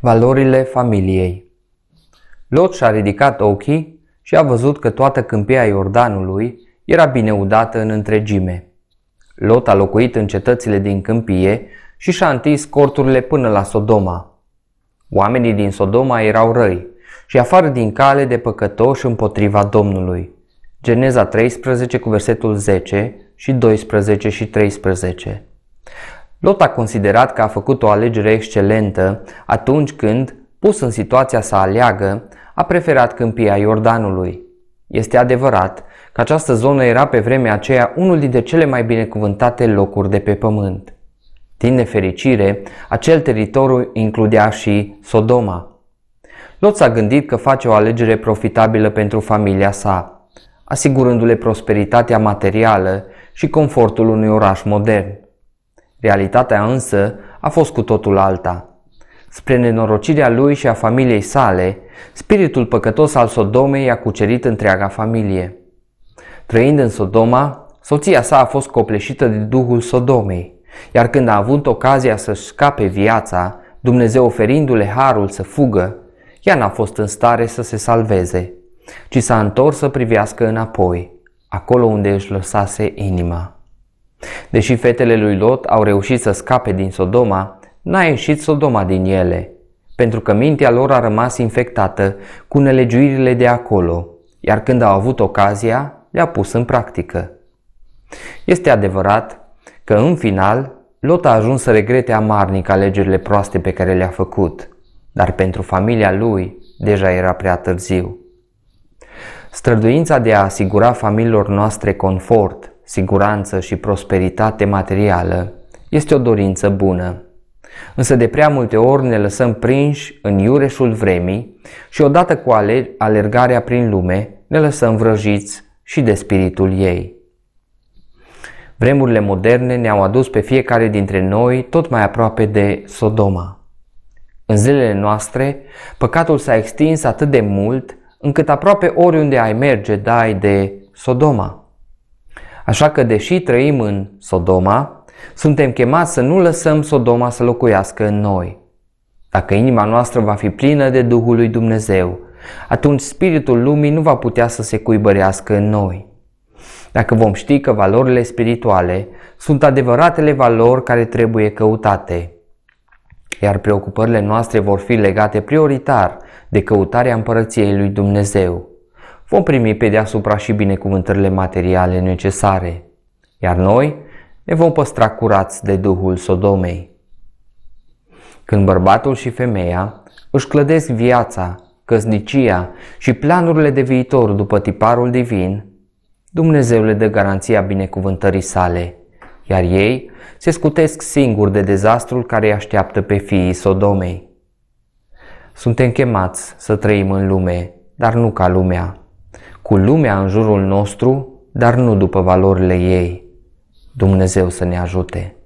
Valorile familiei. Lot și-a ridicat ochii și a văzut că toată câmpia Iordanului era bine udată în întregime. Lot a locuit în cetățile din câmpie și și-a întins corturile până la Sodoma. Oamenii din Sodoma erau răi și afară din cale de păcătoși împotriva Domnului. Geneza 13 cu versetul 10 și 12 și 13. Lot a considerat că a făcut o alegere excelentă atunci când, pus în situația să aleagă, a preferat câmpia Iordanului. Este adevărat că această zonă era pe vremea aceea unul dintre cele mai binecuvântate locuri de pe pământ. Din nefericire, acel teritoriu includea și Sodoma. Lot s-a gândit că face o alegere profitabilă pentru familia sa, asigurându-le prosperitatea materială și confortul unui oraș modern. Realitatea însă a fost cu totul alta. Spre nenorocirea lui și a familiei sale, spiritul păcătos al Sodomei a cucerit întreaga familie. Trăind în Sodoma, soția sa a fost copleșită de duhul Sodomei, iar când a avut ocazia să-și scape viața, Dumnezeu oferindu-le harul să fugă, ea n-a fost în stare să se salveze, ci s-a întors să privească înapoi, acolo unde își lăsase inima. Deși fetele lui Lot au reușit să scape din Sodoma, n-a ieșit Sodoma din ele, pentru că mintea lor a rămas infectată cu nelegiuirile de acolo, iar când au avut ocazia, le-a pus în practică. Este adevărat că, în final, Lot a ajuns să regrete amarnic alegerile proaste pe care le-a făcut, dar pentru familia lui deja era prea târziu. Străduința de a asigura familiilor noastre confort, siguranță și prosperitate materială este o dorință bună. Însă de prea multe ori ne lăsăm prinși în iureșul vremii și odată cu alergarea prin lume ne lăsăm vrăjiți și de spiritul ei. Vremurile moderne ne-au adus pe fiecare dintre noi tot mai aproape de Sodoma. În zilele noastre, păcatul s-a extins atât de mult încât aproape oriunde ai merge dai de Sodoma. Așa că, deși trăim în Sodoma, suntem chemați să nu lăsăm Sodoma să locuiască în noi. Dacă inima noastră va fi plină de Duhul lui Dumnezeu, atunci spiritul lumii nu va putea să se cuibărească în noi. Dacă vom ști că valorile spirituale sunt adevăratele valori care trebuie căutate, iar preocupările noastre vor fi legate prioritar de căutarea împărăției lui Dumnezeu, vom primi pe deasupra și binecuvântările materiale necesare, iar noi ne vom păstra curați de duhul Sodomei. Când bărbatul și femeia își clădesc viața, căsnicia și planurile de viitor după tiparul divin, Dumnezeu le dă garanția binecuvântării sale, iar ei se scutesc singuri de dezastrul care îi așteaptă pe fiii Sodomei. Suntem chemați să trăim în lume, dar nu ca lumea, cu lumea în jurul nostru, dar nu după valorile ei. Dumnezeu să ne ajute!